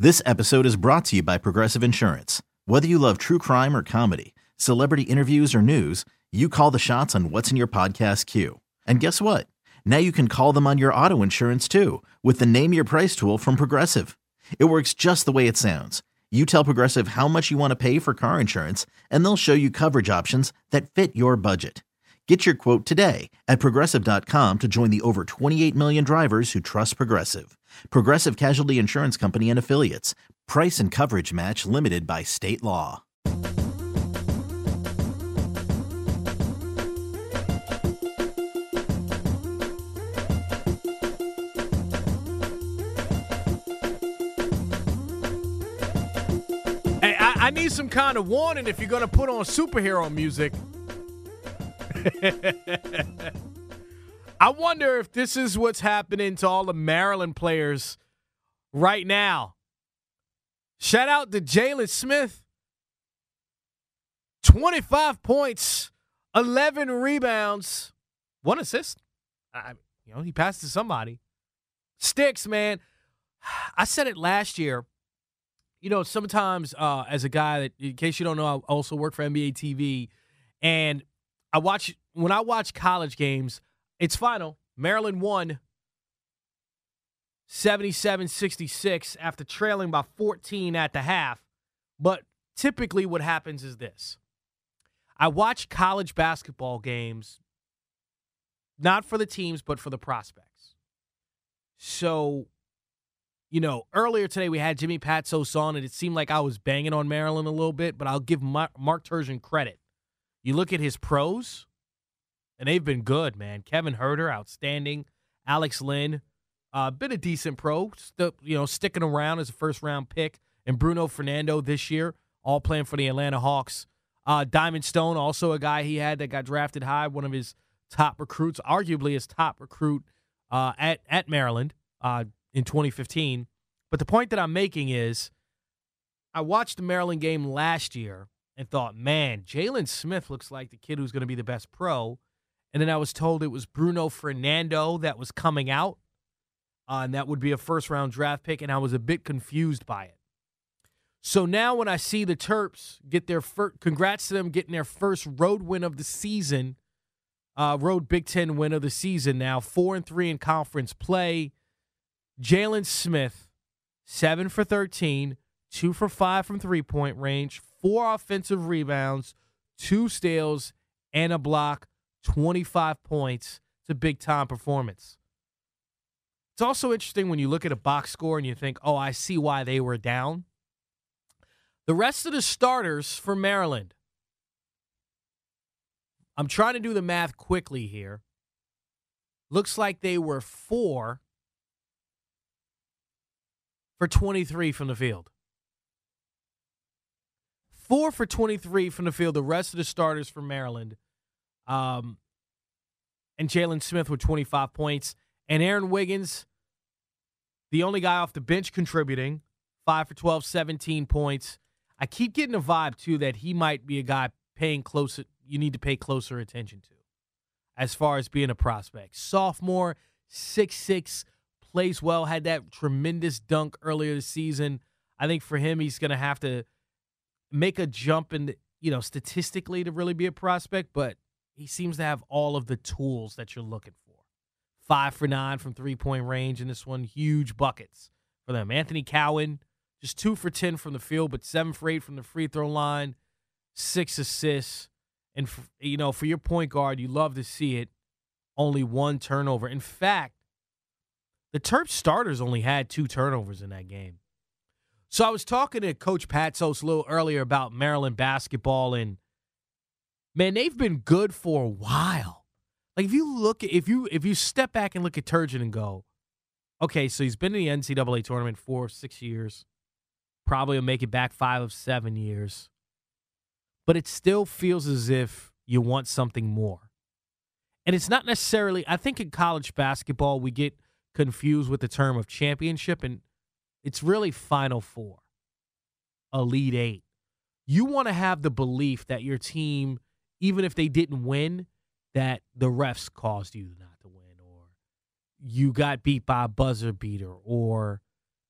This episode is brought to you by Progressive Insurance. Whether you love true crime or comedy, celebrity interviews or news, you call the shots on what's in your podcast queue. And guess what? Now you can call them on your auto insurance too with the Name Your Price tool from Progressive. It works just the way it sounds. You tell Progressive how much you want to pay for car insurance, and they'll show you coverage options that fit your budget. Get your quote today at Progressive.com to join the over 28 million drivers who trust Progressive. Progressive Casualty Insurance Company and Affiliates. Price and coverage match limited by state law. Hey, I need some kind of warning if you're going to put on superhero music. I wonder if this is what's happening to all the Maryland players right now. Shout out to Jalen Smith. 25 points, 11 rebounds, 1 assist. He passed to somebody. Sticks, man. I said it last year. Sometimes as a guy that, in case you don't know, I also work for NBA TV, and when I watch college games, it's final. Maryland won 77-66 after trailing by 14 at the half. But typically what happens is this. I watch college basketball games, not for the teams, but for the prospects. So, earlier today we had Jimmy Patsos on, and it seemed like I was banging on Maryland a little bit, but I'll give Mark Turgeon credit. You look at his pros, and they've been good, man. Kevin Huerter, outstanding. Alex Lynn, been a decent pro, sticking around as a first-round pick. And Bruno Fernando this year, all playing for the Atlanta Hawks. Diamond Stone, also a guy he had that got drafted high, one of his top recruits, arguably his top recruit at Maryland in 2015. But the point that I'm making is I watched the Maryland game last year and thought, man, Jalen Smith looks like the kid who's going to be the best pro. And then I was told it was Bruno Fernando that was coming out, and that would be a first-round draft pick, and I was a bit confused by it. So now when I see the Terps get their first, congrats to them getting their first road win of the season, road Big Ten win of the season now, 4-3 in conference play. Jalen Smith, 7 for 13, 2 for 5 from three-point range, 4 offensive rebounds, 2 steals, and a block, 25 points. It's a big-time performance. It's also interesting when you look at a box score and you think, oh, I see why they were down. The rest of the starters for Maryland, I'm trying to do the math quickly here. Looks like they were 4 for 23 from the field. 4 for 23 from the field, the rest of the starters for Maryland. And Jalen Smith with 25 points. And Aaron Wiggins, the only guy off the bench contributing, 5 for 12, 17 points. I keep getting a vibe, too, that he might be a guy you need to pay closer attention to as far as being a prospect. Sophomore, 6'6", plays well, had that tremendous dunk earlier this season. I think for him, he's going to have to make a jump in, statistically to really be a prospect, but he seems to have all of the tools that you're looking for. 5 for 9 from three-point range in this one, huge buckets for them. Anthony Cowan, just 2 for 10 from the field, but 7 for 8 from the free throw line, 6 assists. And, for your point guard, you love to see it, only 1 turnover. In fact, the Terps starters only had 2 turnovers in that game. So I was talking to Coach Patsos a little earlier about Maryland basketball, and, man, they've been good for a while. Like, if you step back and look at Turgeon and go, okay, so he's been in the NCAA tournament 4 of 6 years. Probably will make it back 5 of 7 years. But it still feels as if you want something more. And it's not necessarily, I think in college basketball we get confused with the term of championship, and it's really Final Four, Elite Eight. You want to have the belief that your team, even if they didn't win, that the refs caused you not to win, or you got beat by a buzzer beater, or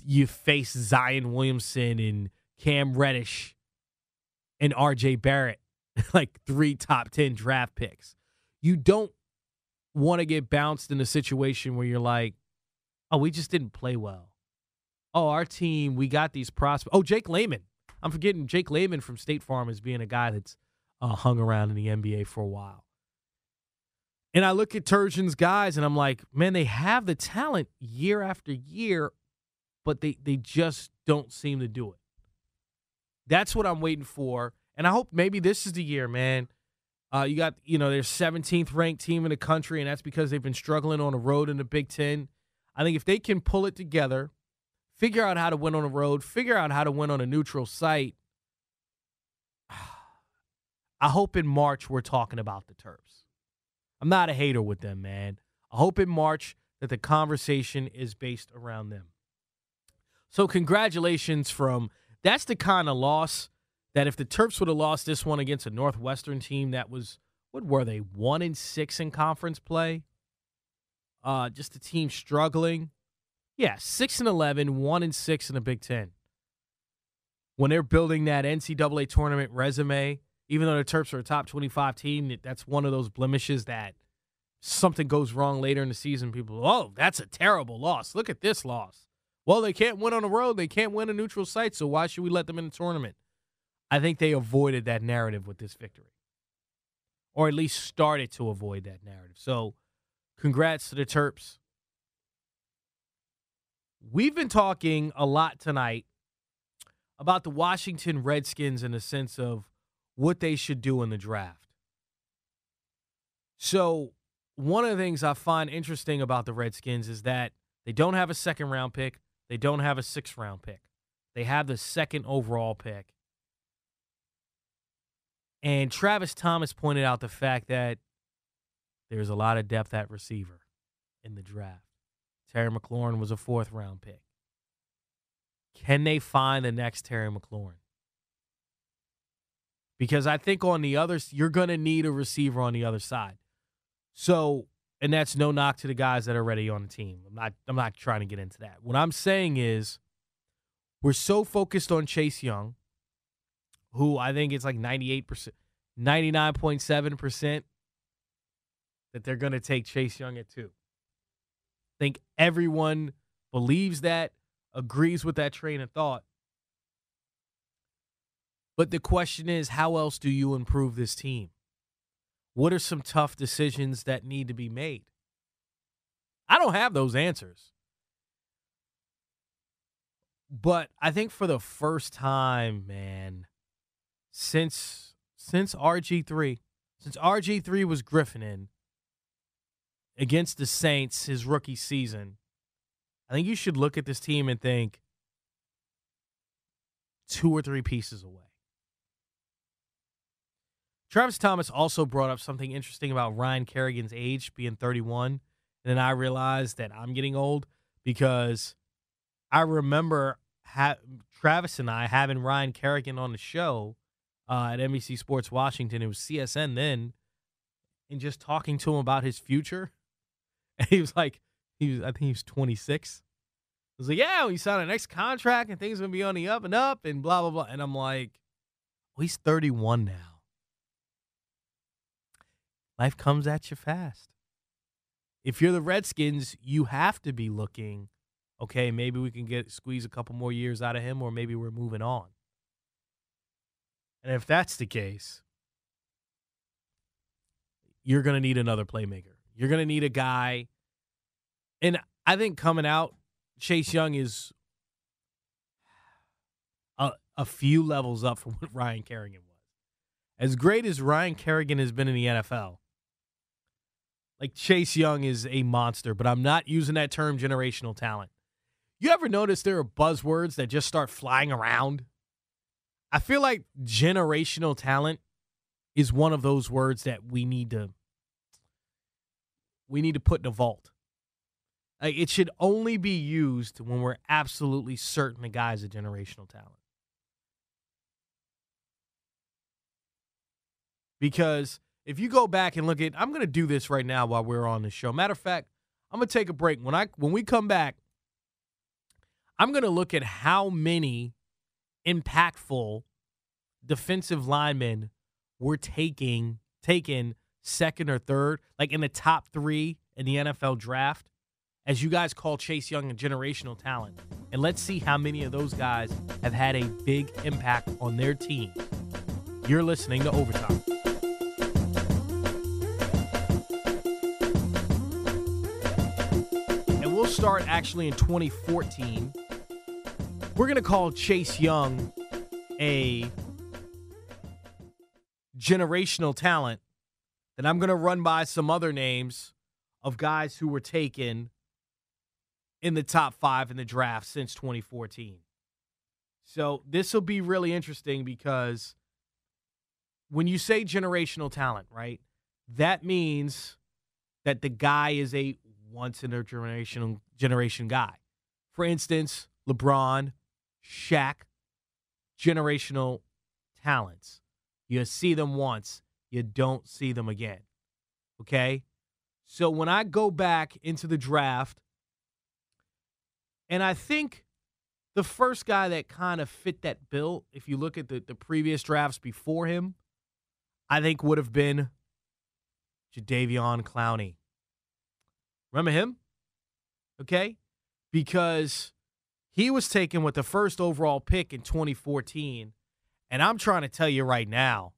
you face Zion Williamson and Cam Reddish and R.J. Barrett, like 3 top 10 draft picks. You don't want to get bounced in a situation where you're like, oh, we just didn't play well. Oh, our team, we got these prospects. Oh, Jake Layman. I'm forgetting Jake Layman from State Farm as being a guy that's hung around in the NBA for a while. And I look at Turgeon's guys, and I'm like, man, they have the talent year after year, but they just don't seem to do it. That's what I'm waiting for. And I hope maybe this is the year, man. You got, their 17th ranked team in the country, and that's because they've been struggling on the road in the Big Ten. I think if they can pull it together, figure out how to win on the road, figure out how to win on a neutral site, I hope in March we're talking about the Terps. I'm not a hater with them, man. I hope in March that the conversation is based around them. So congratulations that's the kind of loss that if the Terps would have lost this one against a Northwestern team that was, what were they, 1-6 in conference play? Just a team struggling. Yeah, 6-11, 1-6 in the Big Ten. When they're building that NCAA tournament resume, even though the Terps are a top 25 team, that's one of those blemishes that something goes wrong later in the season. People, oh, that's a terrible loss. Look at this loss. Well, they can't win on the road. They can't win a neutral site, so why should we let them in the tournament? I think they avoided that narrative with this victory, or at least started to avoid that narrative. So congrats to the Terps. We've been talking a lot tonight about the Washington Redskins in the sense of what they should do in the draft. So one of the things I find interesting about the Redskins is that they don't have a second-round pick. They don't have a sixth-round pick. They have the second overall pick. And Travis Thomas pointed out the fact that there's a lot of depth at receiver in the draft. Terry McLaurin was a fourth-round pick. Can they find the next Terry McLaurin? Because I think on the others, you're going to need a receiver on the other side. So, and that's no knock to the guys that are already on the team. I'm not trying to get into that. What I'm saying is we're so focused on Chase Young, who I think it's like 98%, 99.7% that they're going to take Chase Young at 2. I think everyone believes that, agrees with that train of thought. But the question is, how else do you improve this team? What are some tough decisions that need to be made? I don't have those answers. But I think for the first time, man, since RG3 was Griffining against the Saints his rookie season, I think you should look at this team and think 2 or 3 pieces away. Travis Thomas also brought up something interesting about Ryan Kerrigan's age, being 31. And then I realized that I'm getting old because I remember Travis and I having Ryan Kerrigan on the show at NBC Sports Washington. It was CSN then. And just talking to him about his future. And he was like, I think he was 26. I was like, yeah, we signed our next contract and things are going to be on the up and up and blah, blah, blah. And I'm like, well, he's 31 now. Life comes at you fast. If you're the Redskins, you have to be looking, okay, maybe we can squeeze a couple more years out of him, or maybe we're moving on. And if that's the case, you're going to need another playmaker. You're going to need a guy. And I think coming out, Chase Young is a few levels up from what Ryan Kerrigan was. As great as Ryan Kerrigan has been in the NFL, like Chase Young is a monster, but I'm not using that term generational talent. You ever notice there are buzzwords that just start flying around? I feel like generational talent is one of those words that we need to put in a vault. Like, it should only be used when we're absolutely certain the guy's a generational talent. Because if you go back and look at, I'm going to do this right now while we're on the show. Matter of fact, I'm going to take a break. When we come back, I'm going to look at how many impactful defensive linemen were taken second or third, like in the top 3 in the NFL draft, as you guys call Chase Young a generational talent. And let's see how many of those guys have had a big impact on their team. You're listening to Overtime. And we'll start actually in 2014. We're going to call Chase Young a generational talent. And I'm going to run by some other names of guys who were taken in the top 5 in the draft since 2014. So this will be really interesting because when you say generational talent, right, that means that the guy is a once-in-a-generation guy. For instance, LeBron, Shaq, generational talents. You see them once, you don't see them again. Okay? So when I go back into the draft, and I think the first guy that kind of fit that bill, if you look at the previous drafts before him, I think would have been Jadeveon Clowney. Remember him? Okay? Because he was taken with the first overall pick in 2014. And I'm trying to tell you right now,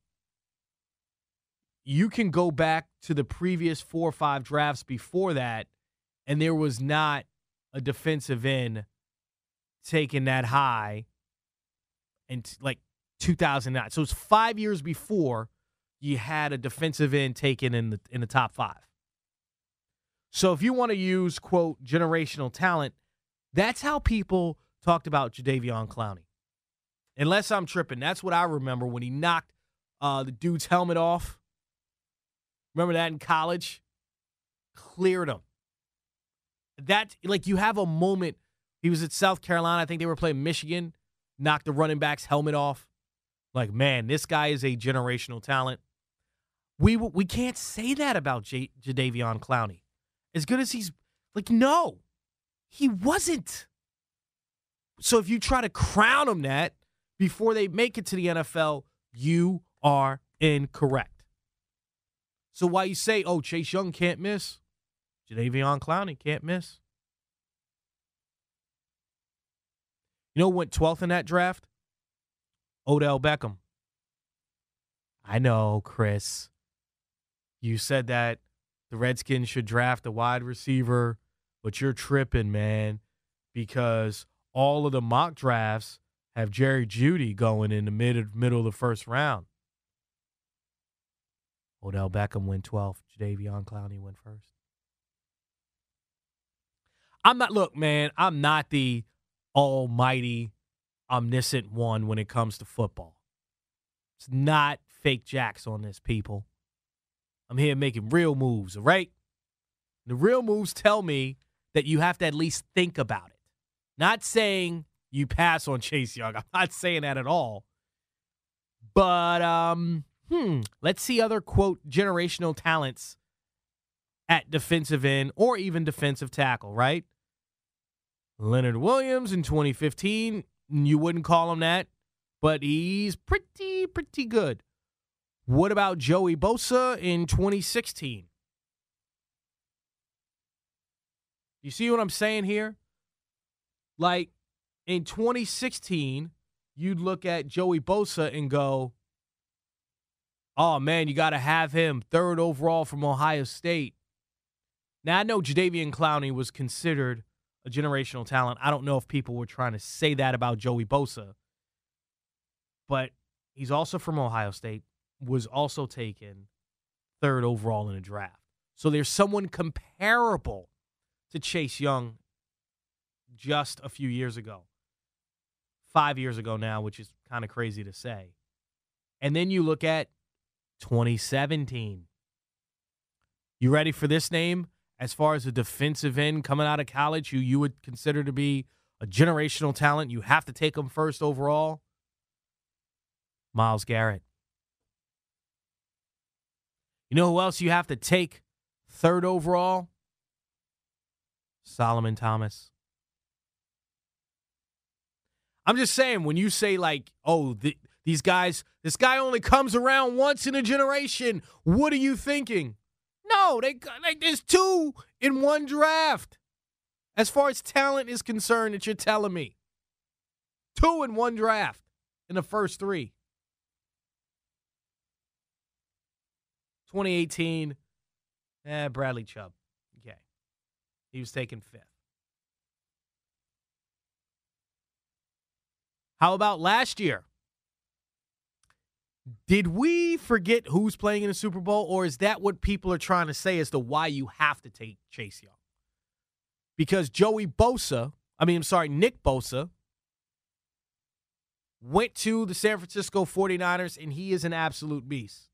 you can go back to the previous 4 or 5 drafts before that, and there was not a defensive end taken that high in like 2009. So it's 5 years before you had a defensive end taken in the top 5. So if you want to use, quote, generational talent, that's how people talked about Jadeveon Clowney. Unless I'm tripping. That's what I remember when he knocked the dude's helmet off. Remember that in college? Cleared him. That, like, you have a moment. He was at South Carolina. I think they were playing Michigan. Knocked the running back's helmet off. Like, man, this guy is a generational talent. We can't say that about Jadeveon Clowney. As good as he's, like, no. He wasn't. So if you try to crown him that before they make it to the NFL, you are incorrect. So why you say, oh, Chase Young can't miss, Jadeveon Clowney can't miss. You know who went 12th in that draft? Odell Beckham. I know, Chris. You said that the Redskins should draft a wide receiver, but you're tripping, man, because all of the mock drafts have Jerry Jeudy going in the middle of the first round. Odell Beckham went 12th. Jadeveon Clowney went first. I'm not the almighty, omniscient one when it comes to football. It's not fake jacks on this, people. I'm here making real moves, all right? The real moves tell me that you have to at least think about it. Not saying you pass on Chase Young. I'm not saying that at all. But, let's see other, quote, generational talents at defensive end or even defensive tackle, right? Leonard Williams in 2015, you wouldn't call him that, but he's pretty good. What about Joey Bosa in 2016? You see what I'm saying here? Like, in 2016, you'd look at Joey Bosa and go, oh, man, you got to have him 3rd overall from Ohio State. Now, I know Jadeveon Clowney was considered a generational talent. I don't know if people were trying to say that about Joey Bosa. But he's also from Ohio State, was also taken 3rd overall in the draft. So there's someone comparable to Chase Young just a few years ago. 5 years ago now, which is kind of crazy to say. And then you look at 2017. You ready for this name? As far as a defensive end coming out of college who you would consider to be a generational talent, you have to take him 1st overall. Myles Garrett. You know who else you have to take 3rd overall? Solomon Thomas. I'm just saying, when you say, like, oh, these guys, this guy only comes around once in a generation, what are you thinking? No, there's 2 in one draft. As far as talent is concerned, that you're telling me. 2 in one draft in the first 3. 2018, Bradley Chubb. Okay. He was taken 5th. How about last year? Did we forget who's playing in the Super Bowl, or is that what people are trying to say as to why you have to take Chase Young? Because Nick Bosa, went to the San Francisco 49ers, and he is an absolute beast.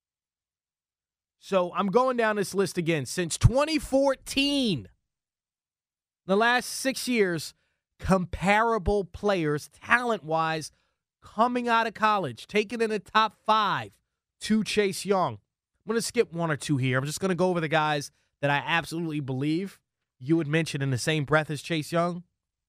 So I'm going down this list again. Since 2014, the last 6 years, comparable players, talent-wise, coming out of college, taken in the top 5 to Chase Young. I'm going to skip 1 or 2 here. I'm just going to go over the guys that I absolutely believe you would mention in the same breath as Chase Young.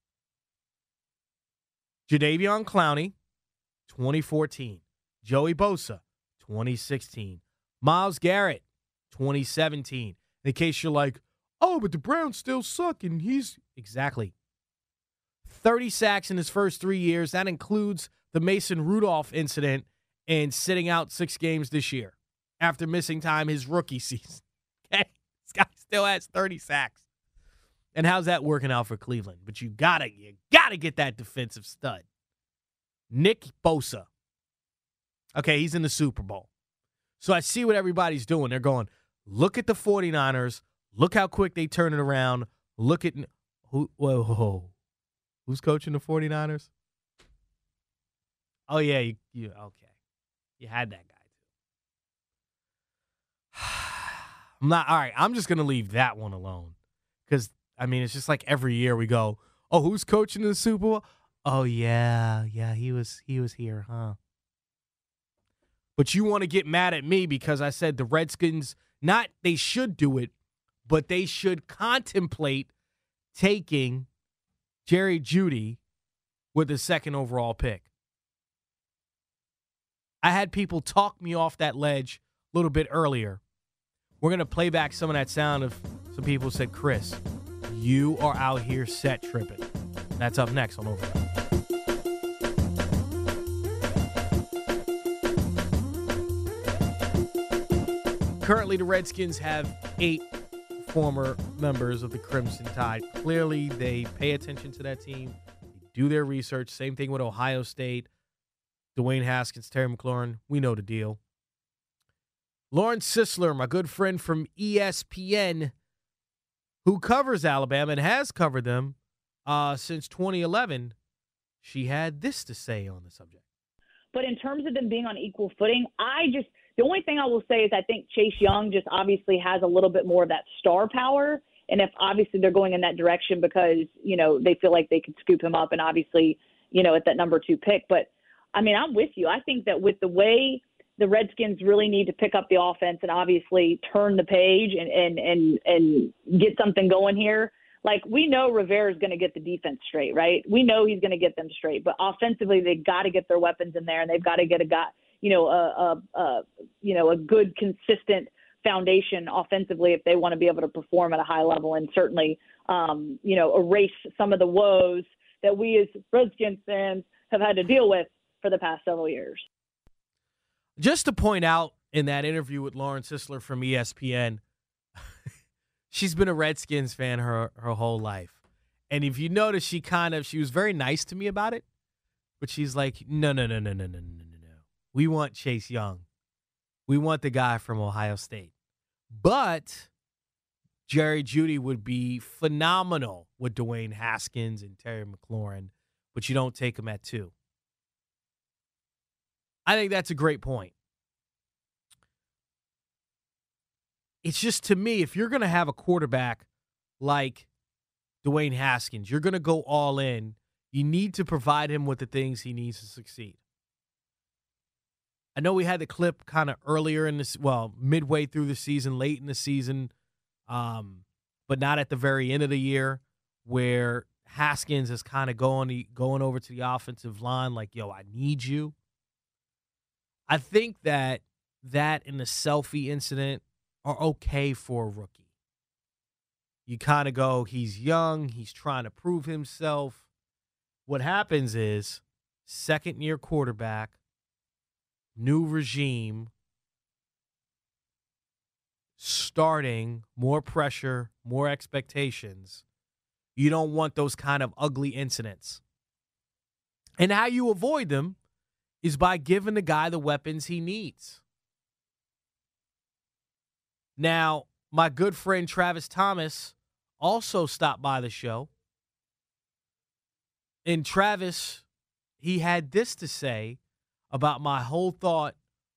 Jadeveon Clowney, 2014. Joey Bosa, 2016. Myles Garrett, 2017. In case you're like, oh, but the Browns still suck, and he's... Exactly. 30 sacks in his first 3 years. That includes the Mason Rudolph incident and sitting out 6 games this year after missing time his rookie season. Okay? This guy still has 30 sacks. And how's that working out for Cleveland? But you gotta get that defensive stud. Nick Bosa. Okay, he's in the Super Bowl. So I see what everybody's doing. They're going, look at the 49ers. Look how quick they turn it around. Look at whoa. Who's coaching the 49ers? Oh, yeah, you okay. You had that guy, too. All right, I'm just going to leave that one alone. Because, it's just like every year we go, oh, who's coaching the Super Bowl? Oh, yeah, he was here, huh? But you want to get mad at me because I said the Redskins, not they should do it, but they should contemplate taking Jerry Jeudy with the 2nd overall pick. I had people talk me off that ledge a little bit earlier. We're going to play back some of that sound of some people said, Chris, you are out here set tripping. That's up next on Overtime. Currently, the Redskins have 8 former members of the Crimson Tide. Clearly, they pay attention to that team. They do their research. Same thing with Ohio State. Dwayne Haskins, Terry McLaurin. We know the deal. Lauren Sisler, my good friend from ESPN, who covers Alabama and has covered them since 2011, she had this to say on the subject. But in terms of them being on equal footing, the only thing I will say is I think Chase Young just obviously has a little bit more of that star power. And if obviously they're going in that direction because, they feel like they could scoop him up and obviously, at that number 2 pick. But, I'm with you. I think that with the way the Redskins really need to pick up the offense and obviously turn the page and get something going here, like we know Rivera is going to get the defense straight, right? We know he's going to get them straight. But offensively, they've got to get their weapons in there and they've got to get a guy – a good, consistent foundation offensively if they want to be able to perform at a high level and certainly, erase some of the woes that we as Redskins fans have had to deal with for the past several years. Just to point out in that interview with Lauren Sisler from ESPN, she's been a Redskins fan her whole life. And if you notice, she was very nice to me about it, but she's like, no. We want Chase Young. We want the guy from Ohio State. But Jerry Jeudy would be phenomenal with Dwayne Haskins and Terry McLaurin, but you don't take him at 2. I think that's a great point. It's just, to me, if you're going to have a quarterback like Dwayne Haskins, you're going to go all in, you need to provide him with the things he needs to succeed. I know we had the clip kind of earlier in this, midway through the season, late in the season, but not at the very end of the year, where Haskins is kind of going over to the offensive line like, yo, I need you. I think that and the selfie incident are okay for a rookie. You kind of go, he's young, he's trying to prove himself. What happens is, second-year quarterback, new regime, starting, more pressure, more expectations. You don't want those kind of ugly incidents. And how you avoid them is by giving the guy the weapons he needs. Now, my good friend Travis Thomas also stopped by the show. And Travis, he had this to say about my whole thought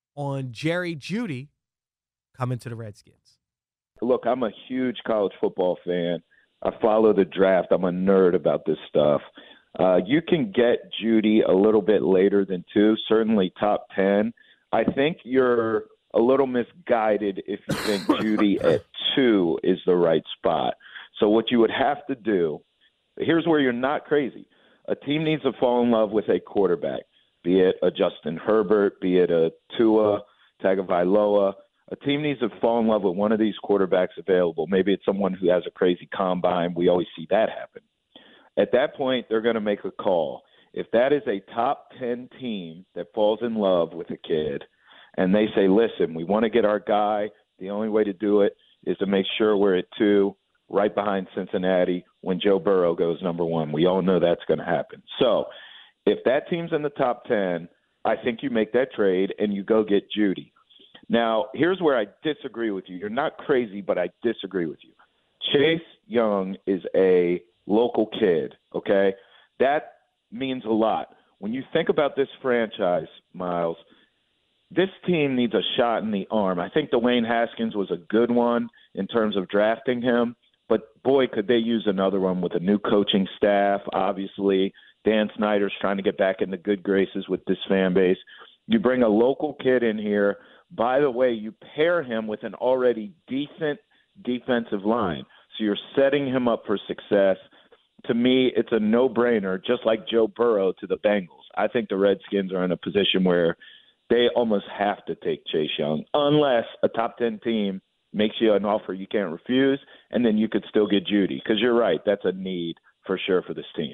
on Jerry Jeudy coming to the Redskins. Look, I'm a huge college football fan. I follow the draft. I'm a nerd about this stuff. You can get Jeudy a little bit later than 2, certainly top 10. I think you're a little misguided if you think Jeudy at 2 is the right spot. So what you would have to do, here's where you're not crazy. A team needs to fall in love with a quarterback, be it a Justin Herbert, be it a Tua Tagovailoa. A team needs to fall in love with one of these quarterbacks available. Maybe it's someone who has a crazy combine. We always see that happen. At that point, they're going to make a call. If that is a top 10 team that falls in love with a kid and they say, listen, we want to get our guy, the only way to do it is to make sure we're at 2, right behind Cincinnati when Joe Burrow goes number 1. We all know that's going to happen. So if that team's in the top 10, I think you make that trade and you go get Jeudy. Now, here's where I disagree with you. You're not crazy, but I disagree with you. Chase Young is a local kid, okay? That means a lot. When you think about this franchise, Miles, this team needs a shot in the arm. I think Dwayne Haskins was a good one in terms of drafting him, but boy, could they use another one with a new coaching staff, obviously. Dan Snyder's trying to get back into good graces with this fan base. You bring a local kid in here. By the way, you pair him with an already decent defensive line. So you're setting him up for success. To me, it's a no-brainer, just like Joe Burrow to the Bengals. I think the Redskins are in a position where they almost have to take Chase Young, unless a top 10 team makes you an offer you can't refuse, and then you could still get Jeudy. Because you're right, that's a need for sure for this team.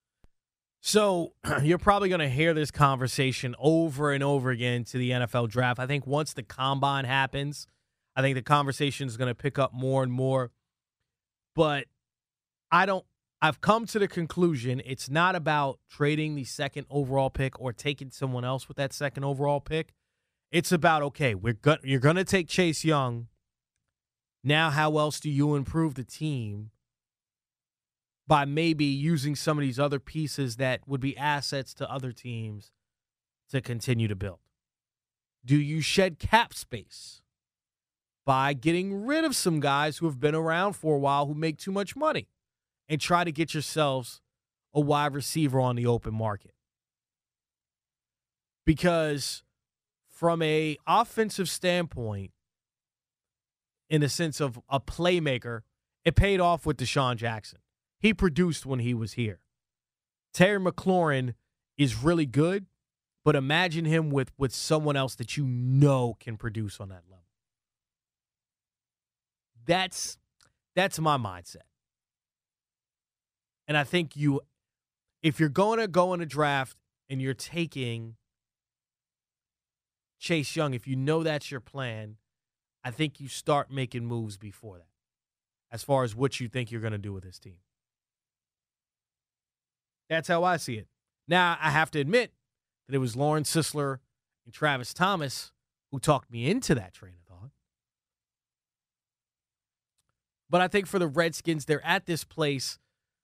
So you're probably going to hear this conversation over and over again to the NFL draft. I think once the combine happens, I think the conversation is going to pick up more and more. But I've come to the conclusion it's not about trading the second overall pick or taking someone else with that second overall pick. It's about, okay, you're going to take Chase Young. Now how else do you improve the team? By maybe using some of these other pieces that would be assets to other teams to continue to build. Do you shed cap space by getting rid of some guys who have been around for a while who make too much money and try to get yourselves a wide receiver on the open market? Because from a offensive standpoint, in the sense of a playmaker, it paid off with Deshaun Jackson. He produced when he was here. Terry McLaurin is really good, but imagine him with someone else that you know can produce on that level. That's my mindset. And I think if you're going to go in a draft and you're taking Chase Young, if you know that's your plan, I think you start making moves before that as far as what you think you're going to do with this team. That's how I see it. Now, I have to admit that it was Lauren Sisler and Travis Thomas who talked me into that train of thought. But I think for the Redskins, they're at this place.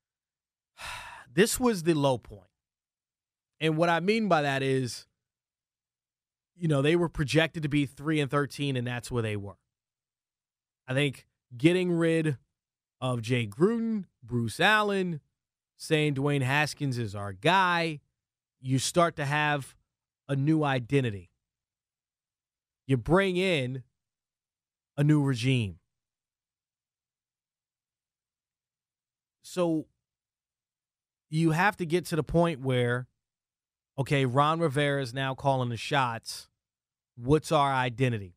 This was the low point. And what I mean by that is, they were projected to be 3-13, and that's where they were. I think getting rid of Jay Gruden, Bruce Allen, saying Dwayne Haskins is our guy, you start to have a new identity. You bring in a new regime. So you have to get to the point where, okay, Ron Rivera is now calling the shots. What's our identity?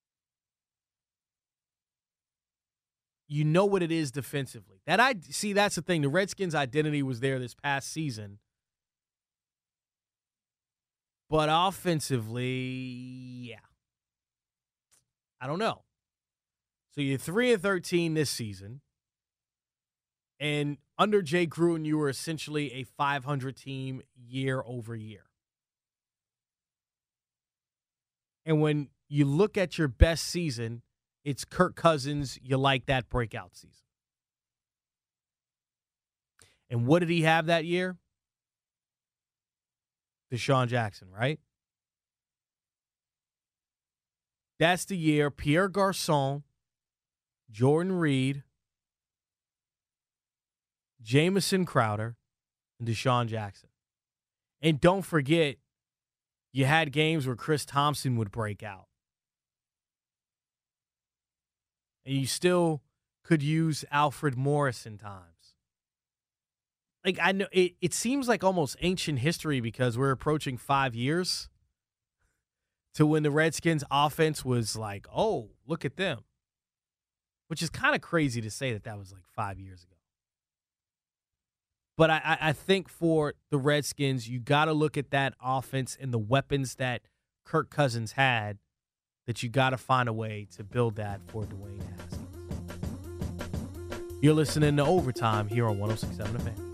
You know what it is defensively. That's the thing. The Redskins' identity was there this past season. But offensively, yeah. I don't know. So you're 3-13 this season. And under Jay Gruden, you were essentially a 500 team year over year. And when you look at your best season, it's Kirk Cousins. You like that breakout season. And what did he have that year? Deshaun Jackson, right? That's the year Pierre Garçon, Jordan Reed, Jamison Crowder, and Deshaun Jackson. And don't forget, you had games where Chris Thompson would break out. And you still could use Alfred Morris in times. Like, I know it seems like almost ancient history because we're approaching 5 years to when the Redskins offense was like, oh, look at them. Which is kind of crazy to say that was like 5 years ago. But I think for the Redskins, you got to look at that offense and the weapons that Kirk Cousins had, that you got to find a way to build that for Dwayne Haskins. You're listening to Overtime here on 106.7 The Fan.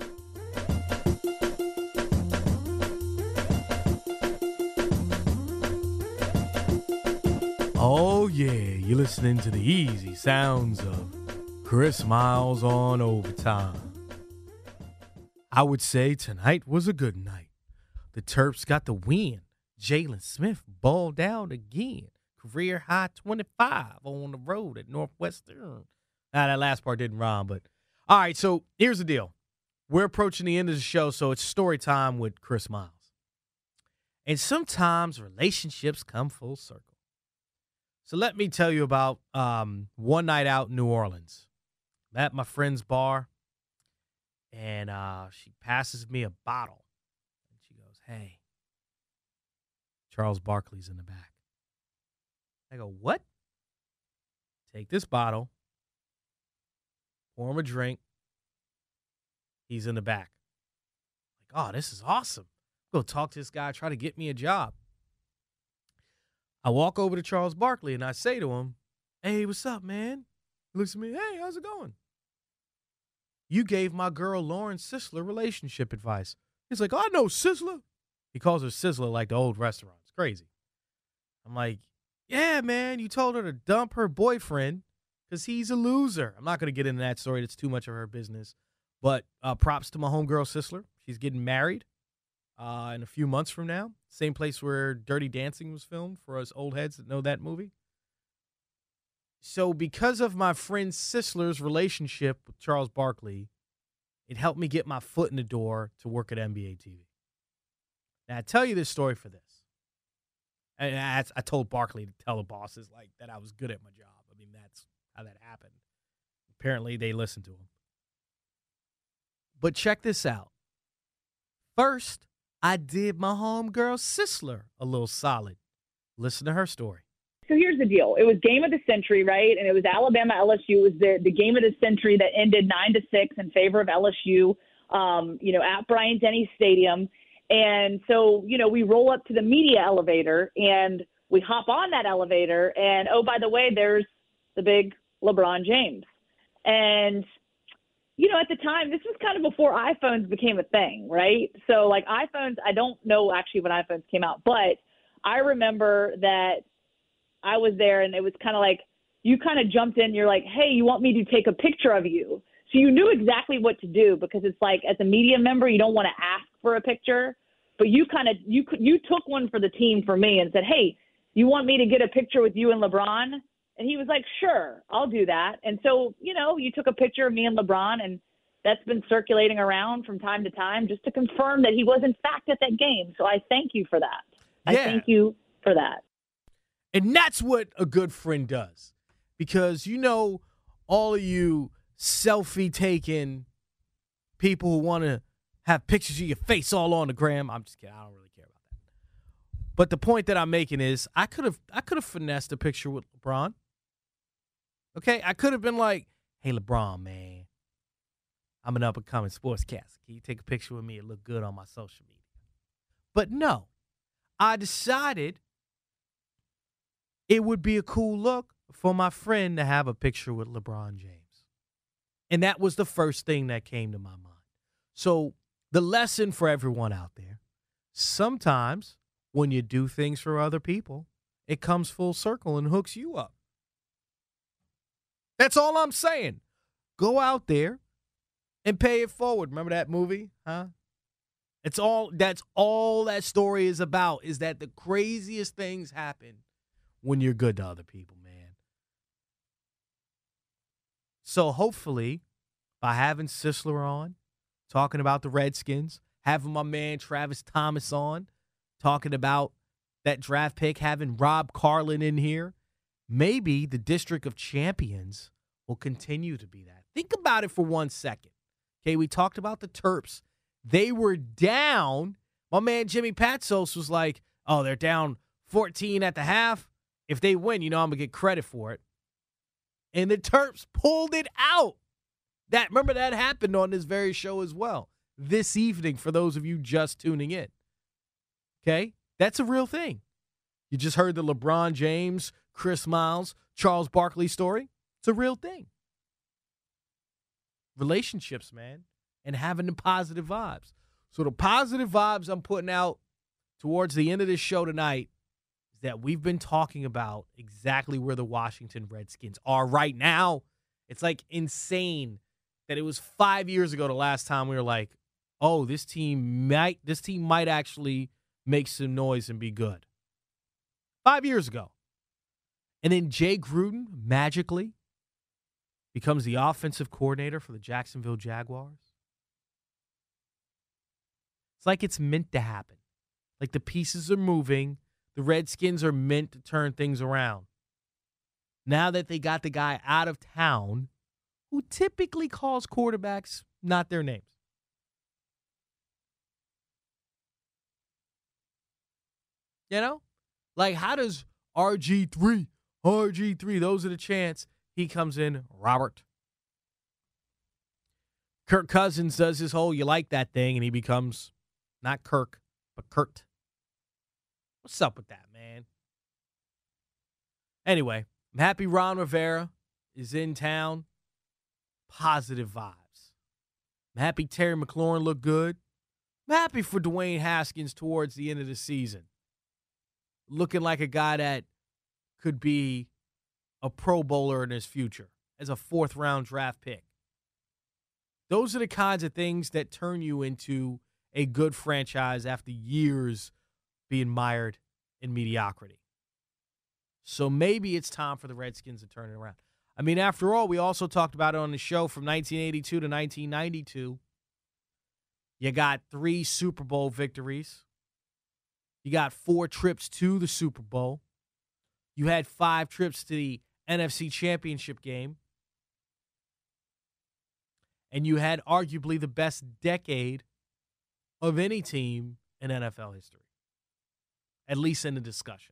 Oh, yeah, you're listening to the easy sounds of Chris Miles on Overtime. I would say tonight was a good night. The Terps got the win. Jalen Smith balled out again. Career high 25 on the road at Northwestern. That last part didn't rhyme, but all right, so here's the deal. We're approaching the end of the show, so it's story time with Chris Miles. And sometimes relationships come full circle. So let me tell you about one night out in New Orleans. I'm at my friend's bar, and she passes me a bottle. And she goes, hey, Charles Barkley's in the back. I go, what? Take this bottle, pour him a drink. He's in the back. Like, oh, this is awesome. Go talk to this guy, try to get me a job. I walk over to Charles Barkley and I say to him, hey, what's up, man? He looks at me, hey, how's it going? You gave my girl Lauren Sisler relationship advice. He's like, oh, I know Sisler. He calls her Sizzler like the old restaurant. It's crazy. I'm like, yeah, man, you told her to dump her boyfriend because he's a loser. I'm not going to get into that story. It's too much of her business. But props to my homegirl Sisler. She's getting married in a few months from now. Same place where Dirty Dancing was filmed for us old heads that know that movie. So because of my friend Sisler's relationship with Charles Barkley, it helped me get my foot in the door to work at NBA TV. Now, I tell you this story for this. And I told Barkley to tell the bosses like that I was good at my job. I mean, that's how that happened. Apparently, they listened to him. But check this out. First, I did my homegirl Sisler a little solid. Listen to her story. So here's the deal. It was game of the century, right? And it was Alabama LSU. It was the game of the century that ended 9-6 in favor of LSU, at Bryant-Denny Stadium. And so, we roll up to the media elevator and we hop on that elevator. And, oh, by the way, there's the big LeBron James. And, at the time, this was kind of before iPhones became a thing, right? So, like, iPhones, I don't know actually when iPhones came out, but I remember that I was there and it was kind of like you kind of jumped in. You're like, hey, you want me to take a picture of you? So you knew exactly what to do because it's like as a media member, you don't want to ask for a picture, but you took one for the team for me and said, hey, you want me to get a picture with you and LeBron? And he was like, sure, I'll do that. And so, you took a picture of me and LeBron, and that's been circulating around from time to time just to confirm that he was in fact at that game. So I thank you for that. Yeah. I thank you for that. And that's what a good friend does. Because, all of you selfie-taking people who want to have pictures of your face all on the gram. I'm just kidding. I don't really care about that. But the point that I'm making is I could have finessed a picture with LeBron. Okay? I could have been like, hey, LeBron, man, I'm an up-and-coming sportscaster. Can you take a picture with me? It look good on my social media. But no, I decided it would be a cool look for my friend to have a picture with LeBron James. And that was the first thing that came to my mind. So the lesson for everyone out there, sometimes when you do things for other people, it comes full circle and hooks you up. That's all I'm saying. Go out there and pay it forward. Remember that movie? Huh? That's all that story is about, is that the craziest things happen when you're good to other people, man. So hopefully, by having Sisler on, talking about the Redskins, having my man Travis Thomas on, talking about that draft pick, having Rob Carlin in here, maybe the District of Champions will continue to be that. Think about it for 1 second. Okay, we talked about the Terps. They were down. My man Jimmy Patsos was like, oh, they're down 14 at the half. If they win, I'm going to get credit for it. And the Terps pulled it out. Remember that happened on this very show as well. This evening, for those of you just tuning in. Okay? That's a real thing. You just heard the LeBron James, Chris Miles, Charles Barkley story. It's a real thing. Relationships, man, and having the positive vibes. So the positive vibes I'm putting out towards the end of this show tonight is that we've been talking about exactly where the Washington Redskins are right now. It's like insane that it was 5 years ago the last time we were like, oh, this team might actually make some noise and be good. 5 years ago. And then Jay Gruden magically becomes the offensive coordinator for the Jacksonville Jaguars. It's like it's meant to happen. Like the pieces are moving. The Redskins are meant to turn things around. Now that they got the guy out of town who typically calls quarterbacks not their names. Like how does RG3, those are the chants. He comes in, Robert. Kirk Cousins does his whole, you like that thing, and he becomes not Kirk, but Kurt. What's up with that, man? Anyway, I'm happy Ron Rivera is in town. Positive vibes. I'm happy Terry McLaurin looked good. I'm happy for Dwayne Haskins towards the end of the season. Looking like a guy that could be a Pro Bowler in his future as a 4th-round draft pick. Those are the kinds of things that turn you into a good franchise after years being mired in mediocrity. So maybe it's time for the Redskins to turn it around. I mean, after all, we also talked about it on the show from 1982 to 1992. You got 3 Super Bowl victories. You got 4 trips to the Super Bowl. You had 5 trips to the NFC Championship game. And you had arguably the best decade of any team in NFL history. At least in the discussion.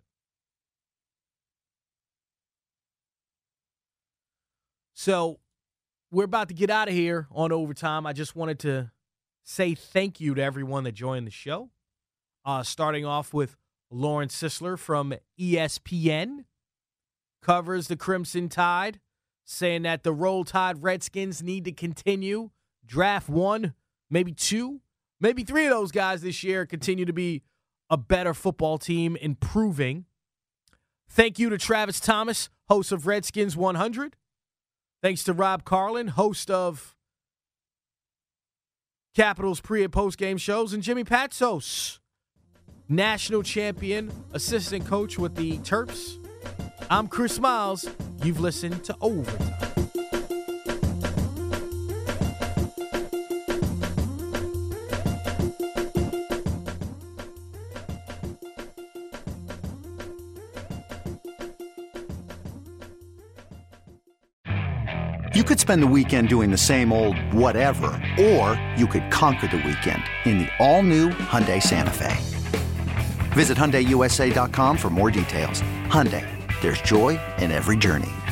So, we're about to get out of here on overtime. I just wanted to say thank you to everyone that joined the show. Starting off with Lauren Sisler from ESPN. Covers the Crimson Tide, saying that the Roll Tide Redskins need to continue. Draft 1, maybe 2, maybe 3 of those guys this year continue to be a better football team, improving. Thank you to Travis Thomas, host of Redskins 100. Thanks to Rob Carlin, host of Capitals pre- and post-game shows. And Jimmy Patsos, national champion, assistant coach with the Terps. I'm Chris Miles. You've listened to Overtime. You could spend the weekend doing the same old whatever, or you could conquer the weekend in the all-new Hyundai Santa Fe. Visit HyundaiUSA.com for more details. Hyundai, there's joy in every journey.